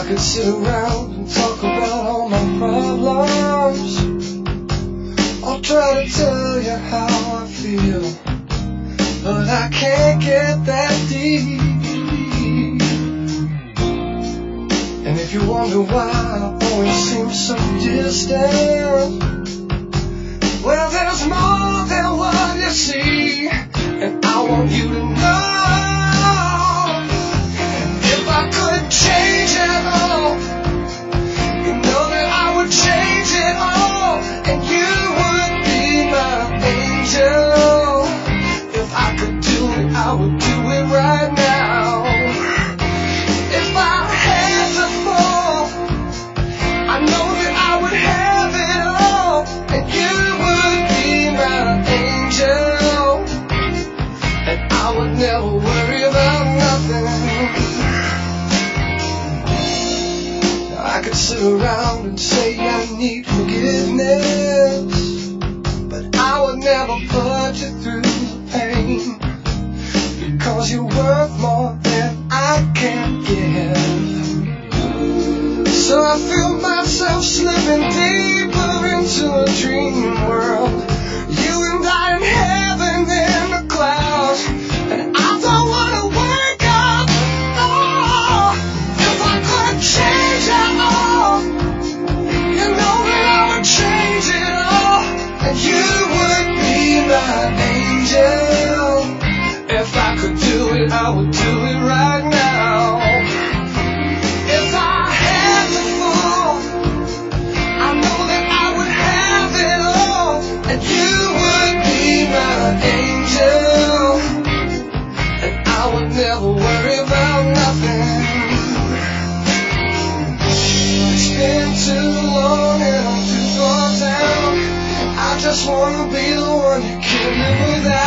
could sit around and talk about all my problems. I'll try to tell you how I feel, but I can't get that deep. And if you wonder why I always seem so distant, well, there's more than what you see, and I want you to know. If I could change it all, you know that I would change it all, and you would be my angel. If I could do it, I would do it right now. If I had to fall, I know that I would have it all, and you would be my angel, and I would never worry about nothing. I could sit around and say I need forgiveness, but I would never put you through the pain, because you're worth more than I can give. So I feel myself slipping deeper into a dream world, you and I in heaven in the clouds, and I don't want to wake up. Oh, if I could change it all, you know that I would change it all, and you would be my angel. If I could do it, I would do it right now. If I had to fall, I know that I would have it all, and you would be my angel, and I would never worry about nothing. It's been too long and I'm too far down, I just wanna be the one you can live without.